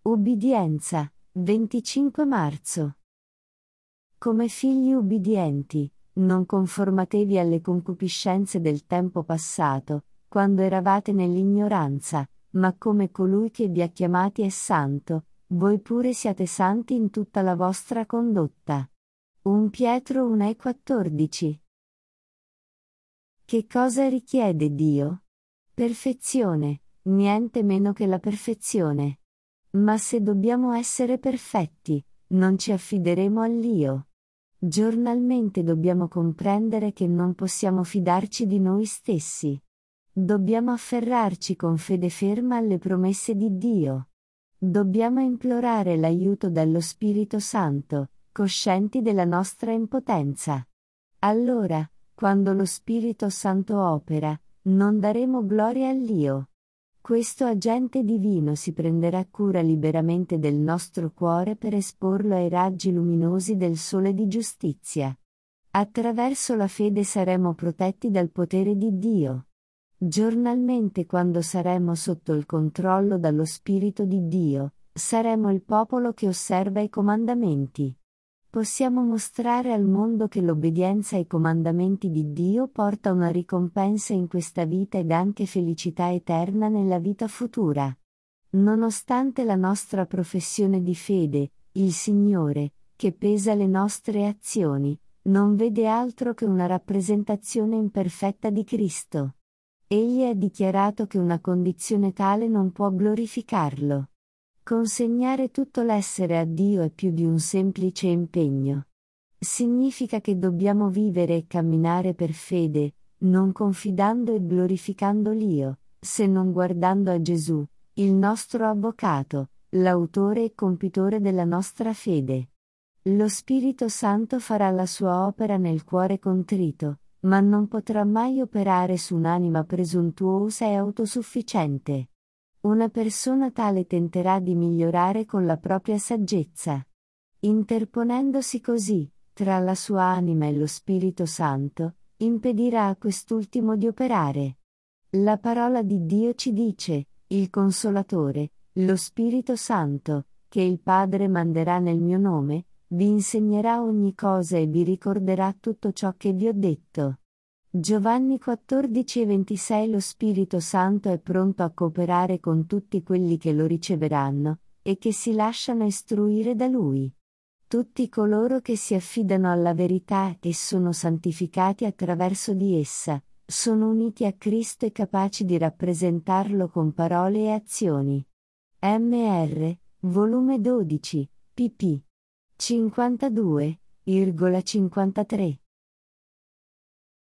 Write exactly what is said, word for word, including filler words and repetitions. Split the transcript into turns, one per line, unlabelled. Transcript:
Ubbidienza, venticinque marzo. Come figli ubbidienti, non conformatevi alle concupiscenze del tempo passato, quando eravate nell'ignoranza, ma come colui che vi ha chiamati è santo, voi pure siate santi in tutta la vostra condotta. primo Pietro uno e quattordici. Che cosa richiede Dio? Perfezione, niente meno che la perfezione. Ma se dobbiamo essere perfetti, non ci affideremo all'io. Giornalmente dobbiamo comprendere che non possiamo fidarci di noi stessi. Dobbiamo afferrarci con fede ferma alle promesse di Dio. Dobbiamo implorare l'aiuto dallo Spirito Santo, coscienti della nostra impotenza. Allora, quando lo Spirito Santo opera, non daremo gloria all'io. Questo agente divino si prenderà cura liberamente del nostro cuore per esporlo ai raggi luminosi del sole di giustizia. Attraverso la fede saremo protetti dal potere di Dio. Giornalmente, quando saremo sotto il controllo dallo Spirito di Dio, saremo il popolo che osserva i comandamenti. Possiamo mostrare al mondo che l'obbedienza ai comandamenti di Dio porta una ricompensa in questa vita ed anche felicità eterna nella vita futura. Nonostante la nostra professione di fede, il Signore, che pesa le nostre azioni, non vede altro che una rappresentazione imperfetta di Cristo. Egli ha dichiarato che una condizione tale non può glorificarlo. Consegnare tutto l'essere a Dio è più di un semplice impegno. Significa che dobbiamo vivere e camminare per fede, non confidando e glorificando l'Io, se non guardando a Gesù, il nostro avvocato, l'autore e compitore della nostra fede. Lo Spirito Santo farà la sua opera nel cuore contrito, ma non potrà mai operare su un'anima presuntuosa e autosufficiente. Una persona tale tenterà di migliorare con la propria saggezza. Interponendosi così, tra la sua anima e lo Spirito Santo, impedirà a quest'ultimo di operare. La parola di Dio ci dice, il Consolatore, lo Spirito Santo, che il Padre manderà nel mio nome, vi insegnerà ogni cosa e vi ricorderà tutto ciò che vi ho detto. Giovanni quattordici e ventisei. Lo Spirito Santo è pronto a cooperare con tutti quelli che lo riceveranno, e che si lasciano istruire da Lui. Tutti coloro che si affidano alla verità e sono santificati attraverso di essa, sono uniti a Cristo e capaci di rappresentarlo con parole e azioni. M R, volume dodici, pp. cinquantadue virgola cinquantatré.